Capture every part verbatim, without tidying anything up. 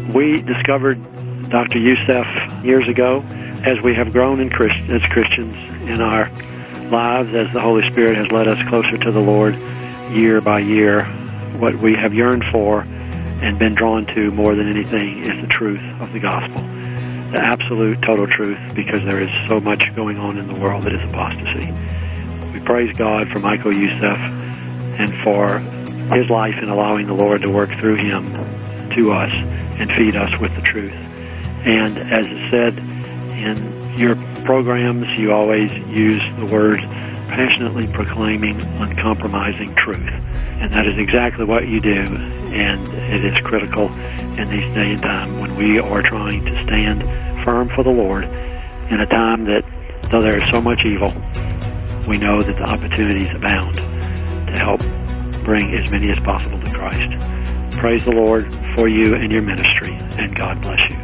We discovered Doctor Youssef years ago as we have grown in Christ- as Christians in our lives, as the Holy Spirit has led us closer to the Lord year by year. What we have yearned for and been drawn to more than anything is the truth of the gospel, the absolute, total truth, because there is so much going on in the world that is apostasy. We praise God for Michael Youssef and for his life in allowing the Lord to work through him to us and feed us with the truth. And as is said in your programs, you always use the word passionately proclaiming uncompromising truth. And that is exactly what you do, and it is critical in these day and time when we are trying to stand firm for the Lord in a time that, though there is so much evil, we know that the opportunities abound to help bring as many as possible to Christ. Praise the Lord for you and your ministry, and God bless you.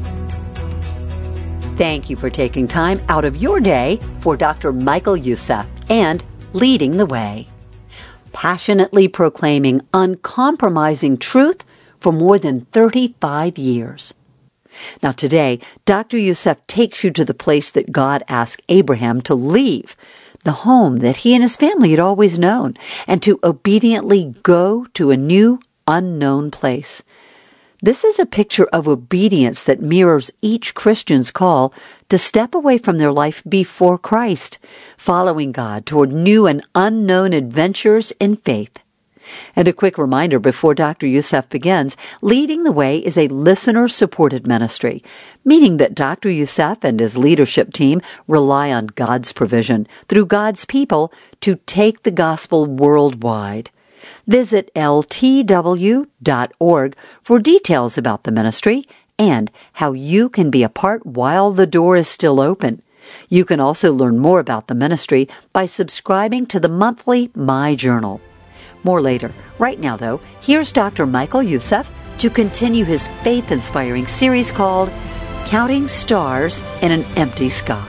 Thank you for taking time out of your day for Doctor Michael Youssef and Leading the Way. Passionately proclaiming uncompromising truth for more than thirty-five years. Now today, Doctor Youssef takes you to the place that God asked Abraham to leave, the home that he and his family had always known, and to obediently go to a new, unknown place. This is a picture of obedience that mirrors each Christian's call to step away from their life before Christ, following God toward new and unknown adventures in faith. And a quick reminder before Doctor Youssef begins, Leading the Way is a listener-supported ministry, meaning that Doctor Youssef and his leadership team rely on God's provision through God's people to take the gospel worldwide. Visit L T W dot org for details about the ministry and how you can be a part while the door is still open. You can also learn more about the ministry by subscribing to the monthly My Journal. More later. Right now, though, here's Doctor Michael Youssef to continue his faith-inspiring series called Counting Stars in an Empty Sky.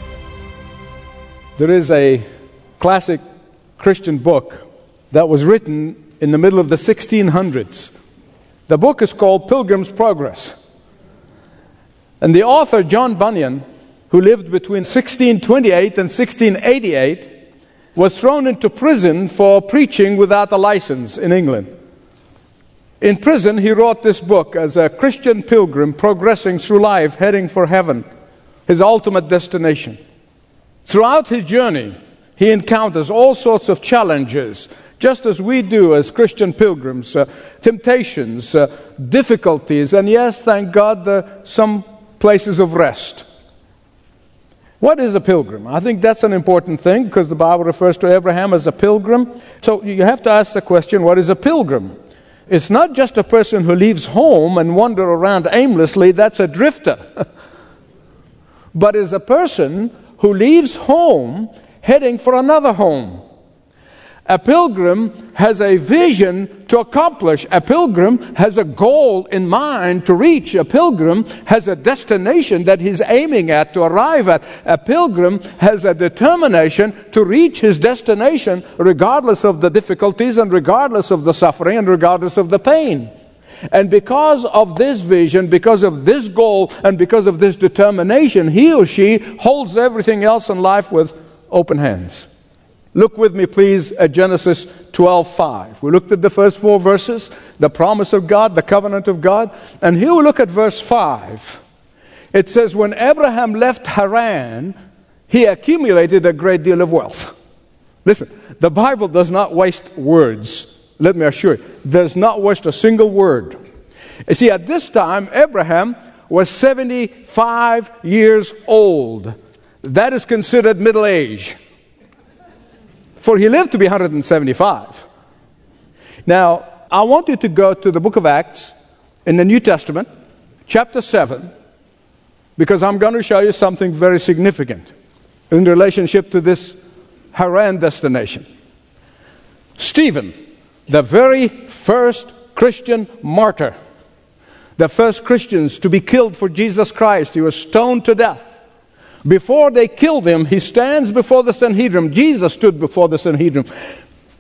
There is a classic Christian book that was written in the middle of the sixteen hundreds. The book is called Pilgrim's Progress. And the author, John Bunyan, who lived between sixteen twenty-eight and sixteen eighty-eight, was thrown into prison for preaching without a license in England. In prison, he wrote this book as a Christian pilgrim progressing through life, heading for heaven, his ultimate destination. Throughout his journey, he encounters all sorts of challenges, just as we do as Christian pilgrims, uh, temptations, uh, difficulties, and yes, thank God, uh, some places of rest. What is a pilgrim? I think that's an important thing because the Bible refers to Abraham as a pilgrim. So you have to ask the question, what is a pilgrim? It's not just a person who leaves home and wanders around aimlessly. That's a drifter. But is a person who leaves home heading for another home. A pilgrim has a vision to accomplish. A pilgrim has a goal in mind to reach. A pilgrim has a destination that he's aiming at to arrive at. A pilgrim has a determination to reach his destination regardless of the difficulties and regardless of the suffering and regardless of the pain. And because of this vision, because of this goal, and because of this determination, he or she holds everything else in life with open hands. Look with me, please, at Genesis twelve five. We looked at the first four verses, the promise of God, the covenant of God. And here we look at verse five. It says, when Abraham left Haran, he accumulated a great deal of wealth. Listen, the Bible does not waste words. Let me assure you, does not waste a single word. You see, at this time, Abraham was seventy-five years old. That is considered middle age. For he lived to be one hundred seventy-five. Now, I want you to go to the book of Acts in the New Testament, chapter seven, because I'm going to show you something very significant in relationship to this Haran destination. Stephen, the very first Christian martyr, the first Christians to be killed for Jesus Christ, he was stoned to death. Before they killed him, he stands before the Sanhedrin. Jesus stood before the Sanhedrin.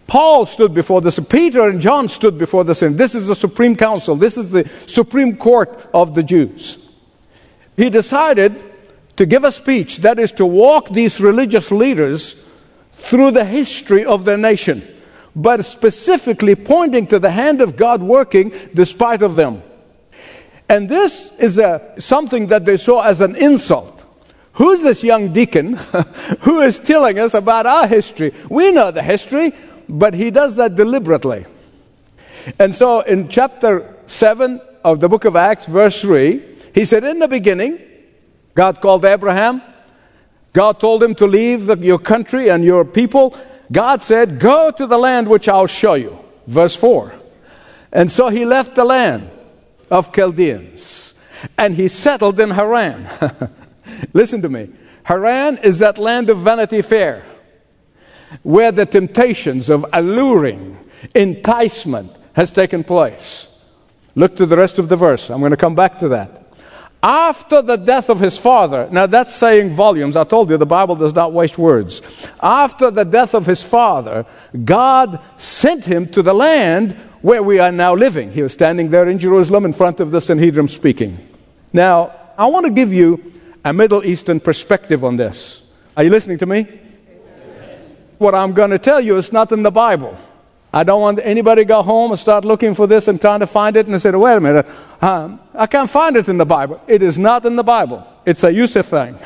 Paul stood before this. Peter and John stood before this. And this is the Supreme Council. This is the Supreme Court of the Jews. He decided to give a speech, that is to walk these religious leaders through the history of their nation, but specifically pointing to the hand of God working despite of them. And this is a, something that they saw as an insult. Who's this young deacon who is telling us about our history? We know the history, but he does that deliberately. And so in chapter seven of the book of Acts, verse three, he said, in the beginning, God called Abraham. God told him to leave the, your country and your people. God said, go to the land which I'll show you. Verse four. And so he left the land of Chaldeans, and he settled in Haran. Listen to me. Haran is that land of Vanity Fair, where the temptations of alluring, enticement has taken place. Look to the rest of the verse. I'm going to come back to that. After the death of his father, now that's saying volumes. I told you the Bible does not waste words. After the death of his father, God sent him to the land where we are now living. He was standing there in Jerusalem in front of the Sanhedrin speaking. Now, I want to give you a Middle Eastern perspective on this. Are you listening to me? What I'm going to tell you is not in the Bible. I don't want anybody to go home and start looking for this and trying to find it and say, wait a minute, um, I can't find it in the Bible. It is not in the Bible. It's a Yusuf thing.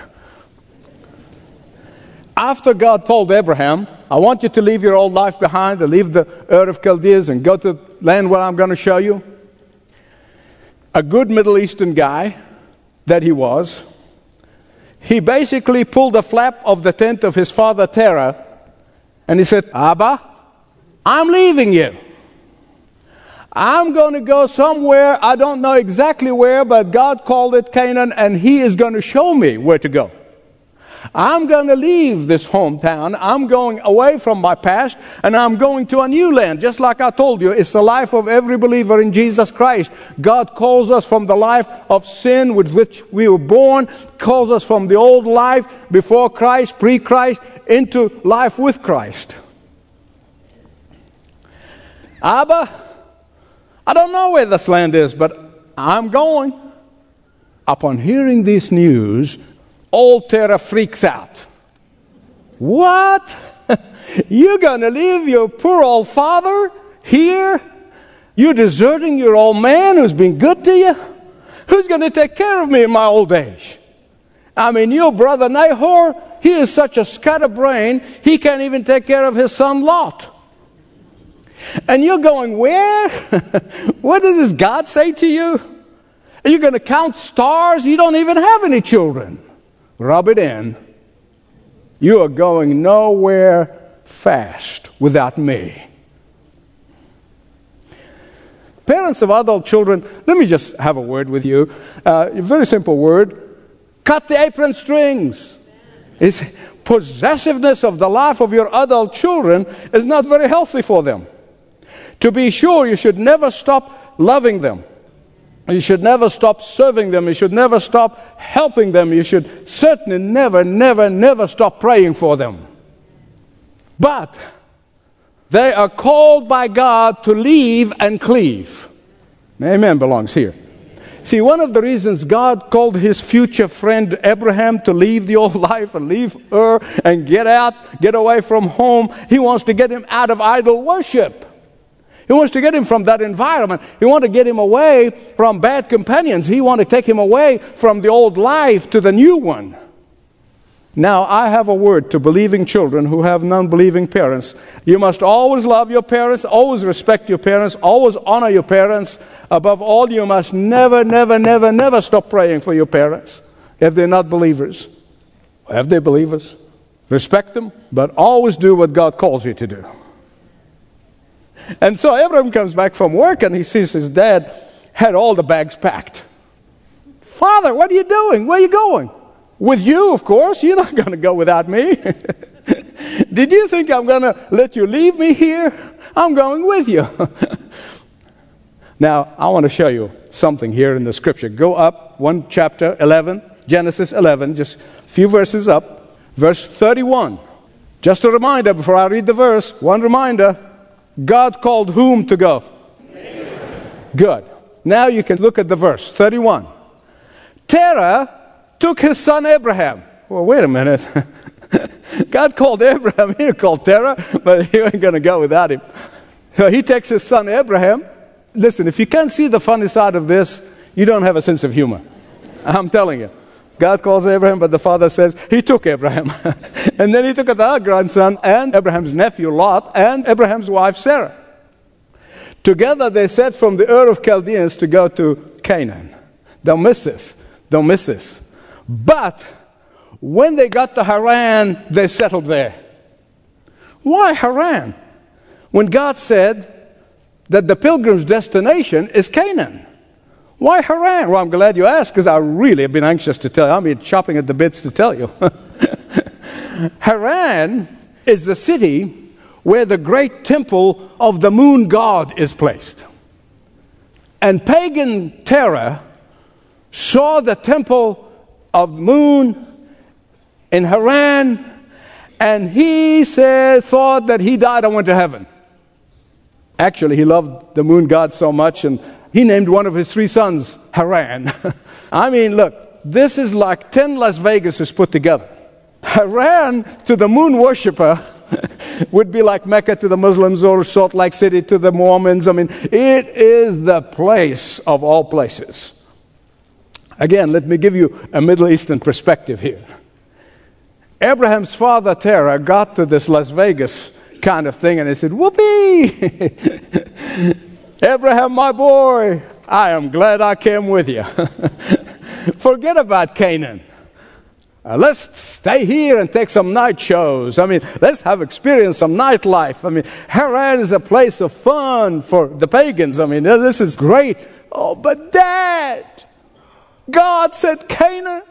After God told Abraham, I want you to leave your old life behind, to leave the Ur of Chaldees and go to the land where I'm going to show you. A good Middle Eastern guy that he was, he basically pulled the flap of the tent of his father Terah, and he said, Abba, I'm leaving you. I'm going to go somewhere, I don't know exactly where, but God called it Canaan, and He is going to show me where to go. I'm going to leave this hometown. I'm going away from my past, and I'm going to a new land. Just like I told you, it's the life of every believer in Jesus Christ. God calls us from the life of sin with which we were born, calls us from the old life before Christ, pre-Christ, into life with Christ. Abba, I don't know where this land is, but I'm going. Upon hearing this news, old Terah freaks out. What? You're going to leave your poor old father here? You're deserting your old man who's been good to you? Who's going to take care of me in my old age? I mean, your brother Nahor, he is such a scatterbrain, he can't even take care of his son Lot. And you're going, where? What does God say to you? Are you going to count stars? You don't even have any children. Rub it in. You are going nowhere fast without me. Parents of adult children, let me just have a word with you. Uh, a very simple word. Cut the apron strings. It's possessiveness of the life of your adult children is not very healthy for them. To be sure, you should never stop loving them. You should never stop serving them. You should never stop helping them. You should certainly never, never, never stop praying for them. But they are called by God to leave and cleave. Amen belongs here. See, one of the reasons God called his future friend Abraham to leave the old life and leave Ur and get out, get away from home, he wants to get him out of idol worship. He wants to get him from that environment. He wants to get him away from bad companions. He wants to take him away from the old life to the new one. Now, I have a word to believing children who have non-believing parents. You must always love your parents, always respect your parents, always honor your parents. Above all, you must never, never, never, never stop praying for your parents if they're not believers. If they're believers, respect them, but always do what God calls you to do. And so Abraham comes back from work and he sees his dad had all the bags packed. Father, what are you doing? Where are you going? With you, of course. You're not going to go without me. Did you think I'm going to let you leave me here? I'm going with you. Now, I want to show you something here in the scripture. Go up one chapter, eleven, Genesis eleven, just a few verses up. Verse thirty-one. Just a reminder before I read the verse, one reminder. God called whom to go? Good. Now you can look at the verse, thirty-one. Terah took his son Abraham. Well, wait a minute. God called Abraham. He didn't call Terah, but he ain't going to go without him. So he takes his son Abraham. Listen, if you can't see the funny side of this, you don't have a sense of humor. I'm telling you. God calls Abraham, but the father says he took Abraham. And then he took another grandson and Abraham's nephew Lot and Abraham's wife Sarah. Together they set from the Ur of Chaldeans to go to Canaan. Don't miss this. Don't miss this. But when they got to Haran, they settled there. Why Haran? When God said that the pilgrim's destination is Canaan. Why Haran? Well, I'm glad you asked, because I really have been anxious to tell you. I've been chopping at the bits to tell you. Haran is the city where the great temple of the moon god is placed. And pagan Terah saw the temple of moon in Haran, and he said, thought that he died and went to heaven. Actually, he loved the moon god so much, and he named one of his three sons Haran. I mean, look, this is like ten Las Vegases put together. Haran to the moon worshiper would be like Mecca to the Muslims or Salt Lake City to the Mormons. I mean, it is the place of all places. Again, let me give you a Middle Eastern perspective here. Abraham's father, Terah, got to this Las Vegas kind of thing, and he said, whoopee! Abraham, my boy, I am glad I came with you. Forget about Canaan. Uh, let's stay here and take some night shows. I mean, let's have experience some nightlife. I mean, Haran is a place of fun for the pagans. I mean, this is great. Oh, but Dad, God said Canaan.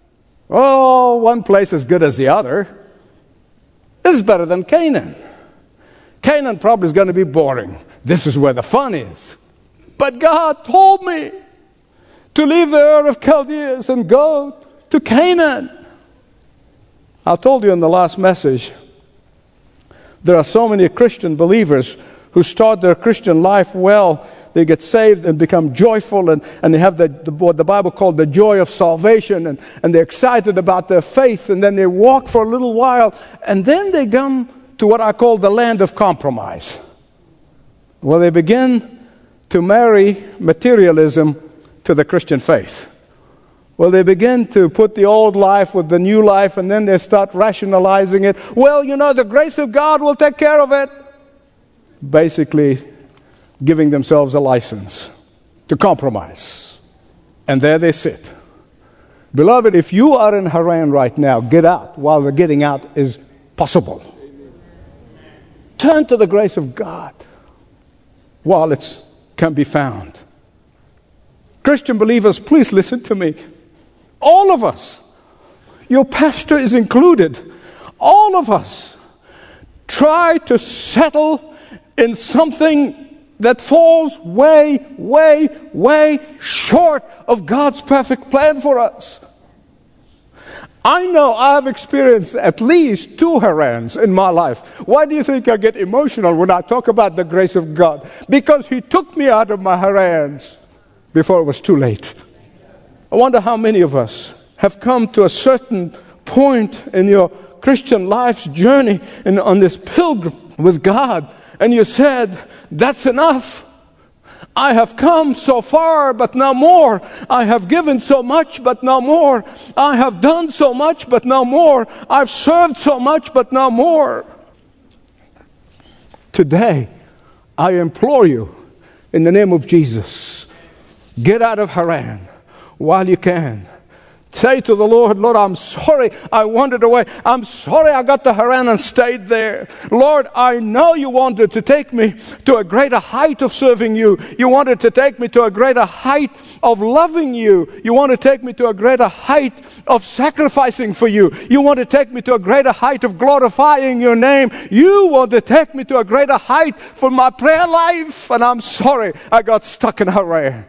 Oh, one place as good as the other. This is better than Canaan. Canaan probably is going to be boring. This is where the fun is. But God told me to leave the Ur of Chaldeans and go to Canaan. I told you in the last message, there are so many Christian believers who start their Christian life well. They get saved and become joyful, and, and they have the, the, what the Bible called the joy of salvation, and, and they're excited about their faith, and then they walk for a little while, and then they come to what I call the land of compromise. Well, they begin to marry materialism to the Christian faith. Well, they begin to put the old life with the new life, and then they start rationalizing it. Well, you know, the grace of God will take care of it. Basically, giving themselves a license to compromise. And there they sit. Beloved, if you are in Haran right now, get out while the getting out is possible. Turn to the grace of God while it can be found. Christian believers, please listen to me. All of us, your pastor is included, all of us try to settle in something that falls way, way, way short of God's perfect plan for us. I know I've experienced at least two Harans in my life. Why do you think I get emotional when I talk about the grace of God? Because He took me out of my Harans before it was too late. I wonder how many of us have come to a certain point in your Christian life's journey and on this pilgrim with God, and you said, that's enough. I have come so far, but no more. I have given so much, but no more. I have done so much, but no more. I've served so much, but no more. Today, I implore you, in the name of Jesus, get out of Haran while you can. Say to the Lord, Lord, I'm sorry I wandered away. I'm sorry I got to Haran and stayed there. Lord, I know you wanted to take me to a greater height of serving you. You wanted to take me to a greater height of loving you. You want to take me to a greater height of sacrificing for you. You want to take me to a greater height of glorifying your name. You want to take me to a greater height for my prayer life. And I'm sorry I got stuck in Haran.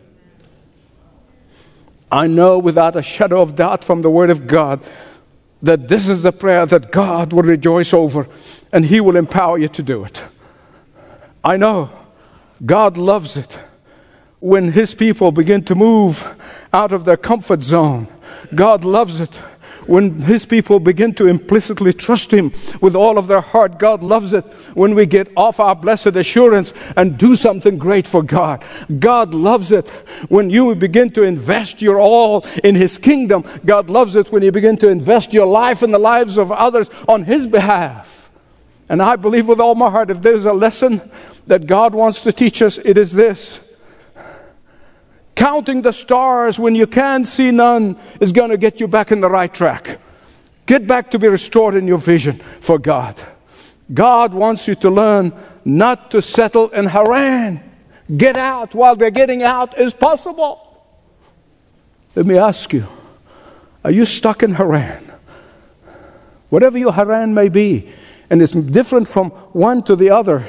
I know without a shadow of doubt from the Word of God that this is a prayer that God will rejoice over, and He will empower you to do it. I know God loves it when His people begin to move out of their comfort zone. God loves it when His people begin to implicitly trust Him with all of their heart. God loves it when we get off our blessed assurance and do something great for God. God loves it when you begin to invest your all in His kingdom. God loves it when you begin to invest your life in the lives of others on His behalf. And I believe with all my heart, if there's a lesson that God wants to teach us, it is this. Counting the stars when you can't see none is going to get you back in the right track. Get back to be restored in your vision for God. God wants you to learn not to settle in Haran. Get out while the getting out is possible. Let me ask you, are you stuck in Haran? Whatever your Haran may be, and it's different from one to the other.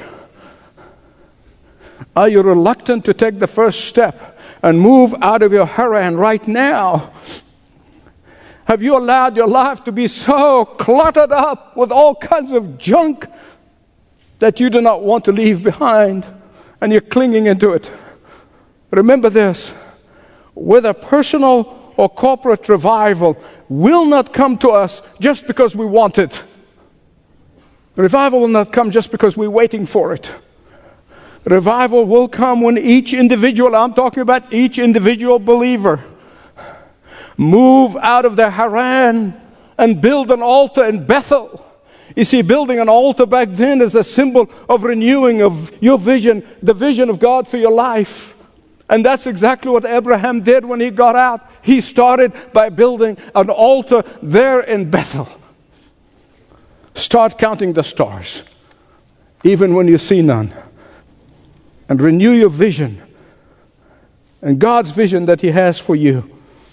Are you reluctant to take the first step and move out of your Haran right now? Have you allowed your life to be so cluttered up with all kinds of junk that you do not want to leave behind, and you're clinging into it? Remember this, whether personal or corporate revival will not come to us just because we want it. Revival will not come just because we're waiting for it. Revival will come when each individual, I'm talking about each individual believer, move out of their Haran and build an altar in Bethel. You see, building an altar back then is a symbol of renewing of your vision, the vision of God for your life. And that's exactly what Abraham did when he got out. He started by building an altar there in Bethel. Start counting the stars, even when you see none. And renew your vision and God's vision that He has for you.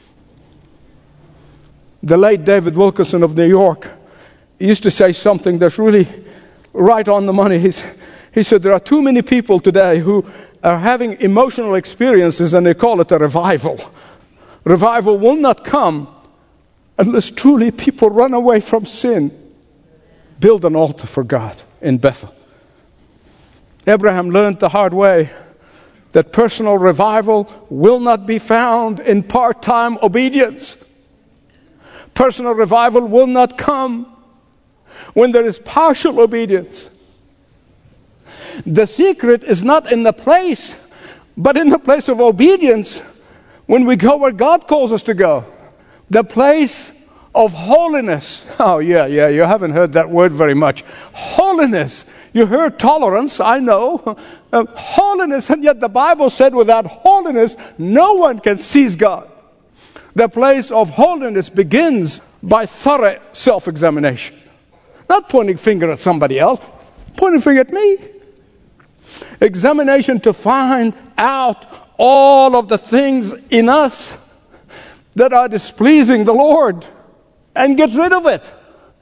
The late David Wilkerson of New York used to say something that's really right on the money. He's, he said, there are too many people today who are having emotional experiences and they call it a revival. Revival will not come unless truly people run away from sin. Build an altar for God in Bethel. Abraham learned the hard way that personal revival will not be found in part-time obedience. Personal revival will not come when there is partial obedience. The secret is not in the place, but in the place of obedience when we go where God calls us to go. The place of holiness. Oh, yeah, yeah, you haven't heard that word very much. Holiness. You heard tolerance, I know. Uh, holiness, and yet the Bible said without holiness, no one can seize God. The place of holiness begins by thorough self-examination. Not pointing finger at somebody else, pointing finger at me. Examination to find out all of the things in us that are displeasing the Lord and get rid of it.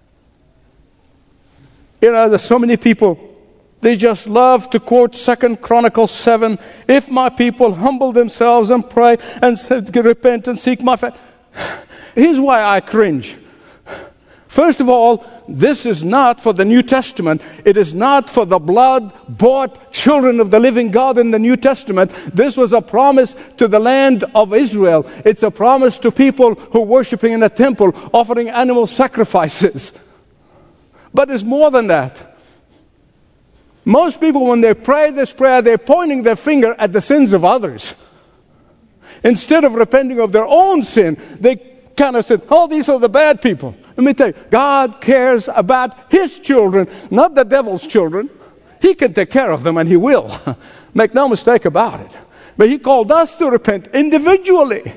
You know, there's so many people, they just love to quote Second Chronicles seven, if my people humble themselves and pray and repent and seek my face. Here's why I cringe. First of all, this is not for the New Testament. It is not for the blood-bought children of the living God in the New Testament. This was a promise to the land of Israel. It's a promise to people who are worshiping in a temple, offering animal sacrifices. But it's more than that. Most people, when they pray this prayer, they're pointing their finger at the sins of others. Instead of repenting of their own sin, they kind of said, oh, these are the bad people. Let me tell you, God cares about His children, not the devil's children. He can take care of them, and He will. Make no mistake about it. But He called us to repent individually.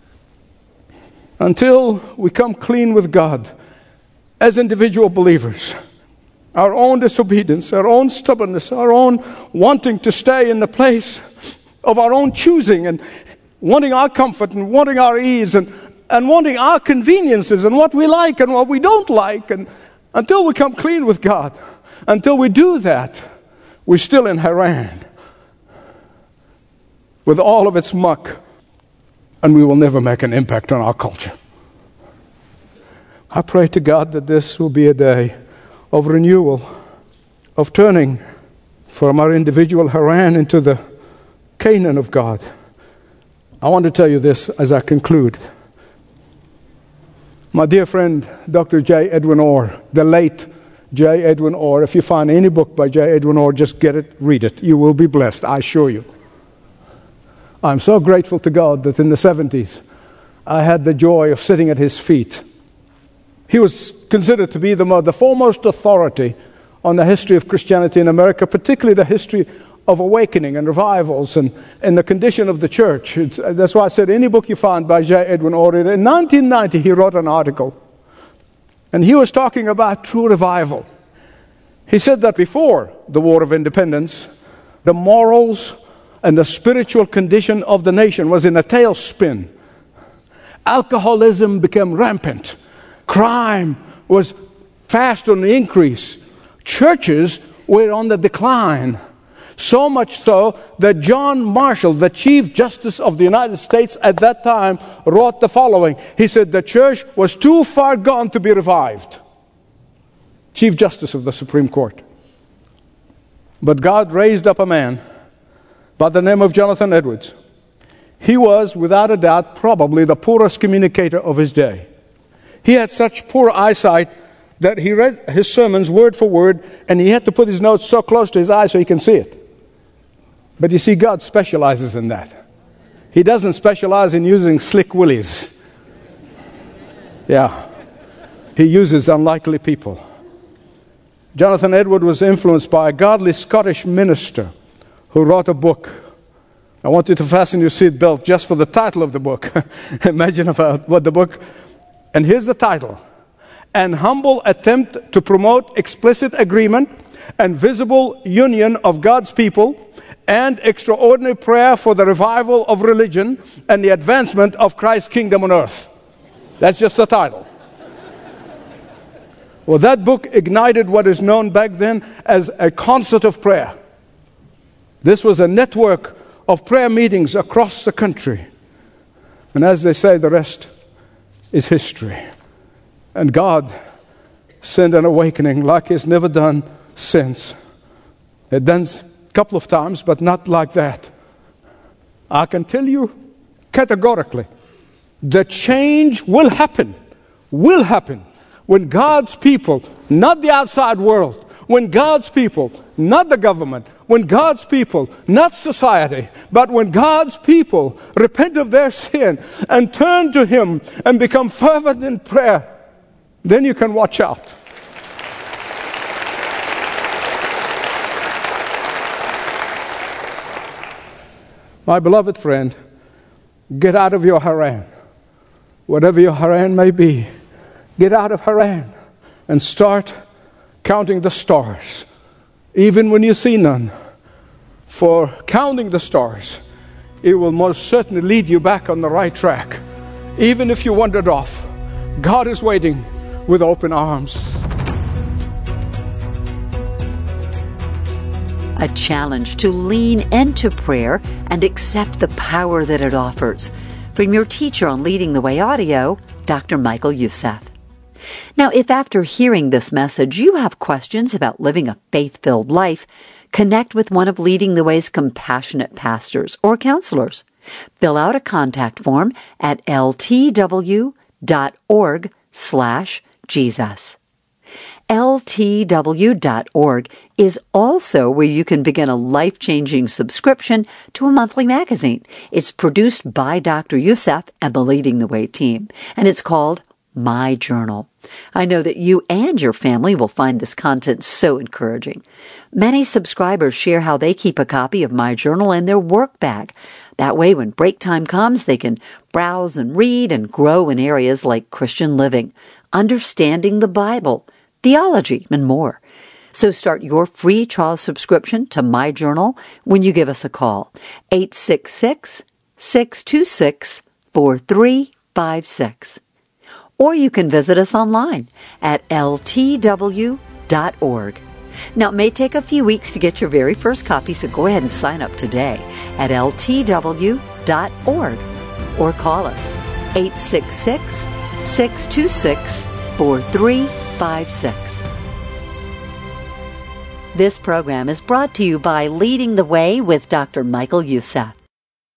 Until we come clean with God as individual believers. Our own disobedience, our own stubbornness, our own wanting to stay in the place of our own choosing and wanting our comfort and wanting our ease and and wanting our conveniences and what we like and what we don't like. And until we come clean with God, until we do that, we're still in Haran with all of its muck, and we will never make an impact on our culture. I pray to God that this will be a day of renewal, of turning from our individual Haran into the Canaan of God. I want to tell you this as I conclude. My dear friend, Doctor J. Edwin Orr, the late J. Edwin Orr, if you find any book by J. Edwin Orr, just get it, read it. You will be blessed, I assure you. I'm so grateful to God that in the seventies, I had the joy of sitting at his feet. He was considered to be the, the foremost authority on the history of Christianity in America, particularly the history of awakening and revivals and, and the condition of the church. It's, that's why I said any book you find by J. Edwin Orr. In nineteen ninety, he wrote an article, and he was talking about true revival. He said that before the War of Independence, the morals and the spiritual condition of the nation was in a tailspin. Alcoholism became rampant. Crime was fast on the increase. Churches were on the decline. So much so that John Marshall, the Chief Justice of the United States at that time, wrote the following. He said the church was too far gone to be revived. Chief Justice of the Supreme Court. But God raised up a man by the name of Jonathan Edwards. He was, without a doubt, probably the poorest communicator of his day. He had such poor eyesight that he read his sermons word for word, and he had to put his notes so close to his eye so he can see it. But you see, God specializes in that. He doesn't specialize in using slick willies. Yeah. He uses unlikely people. Jonathan Edwards was influenced by a godly Scottish minister who wrote a book. I want you to fasten your seatbelt just for the title of the book. Imagine about what the book... And here's the title. An humble attempt to promote explicit agreement and visible union of God's people and extraordinary prayer for the revival of religion and the advancement of Christ's kingdom on earth. That's just the title. Well, that book ignited what is known back then as a concert of prayer. This was a network of prayer meetings across the country. And as they say, the rest is history. And God sent an awakening like He's never done since. It's done a couple of times, but not like that. I can tell you categorically, the change will happen, will happen when God's people, not the outside world, when God's people, not the government, when God's people, not society, but when God's people repent of their sin and turn to Him and become fervent in prayer, then you can watch out. My beloved friend, get out of your Haran. Whatever your Haran may be, get out of Haran and start counting the stars, even when you see none. For counting the stars, it will most certainly lead you back on the right track. Even if you wandered off, God is waiting with open arms. A challenge to lean into prayer and accept the power that it offers. From your teacher on Leading the Way Audio, Doctor Michael Youssef. Now, if after hearing this message you have questions about living a faith-filled life, connect with one of Leading the Way's compassionate pastors or counselors. Fill out a contact form at ltw.org slash Jesus. L T W dot org is also where you can begin a life-changing subscription to a monthly magazine. It's produced by Doctor Youssef and the Leading the Way team, and it's called My Journal. I know that you and your family will find this content so encouraging. Many subscribers share how they keep a copy of My Journal in their work bag. That way, when break time comes, they can browse and read and grow in areas like Christian living, understanding the Bible, theology, and more. So start your free trial subscription to My Journal when you give us a call. eight six six, six two six, four three five six. Or you can visit us online at L T W dot org. Now, it may take a few weeks to get your very first copy, so go ahead and sign up today at L T W dot org or call us eight six six, six two six, four three five six. This program is brought to you by Leading the Way with Doctor Michael Youssef.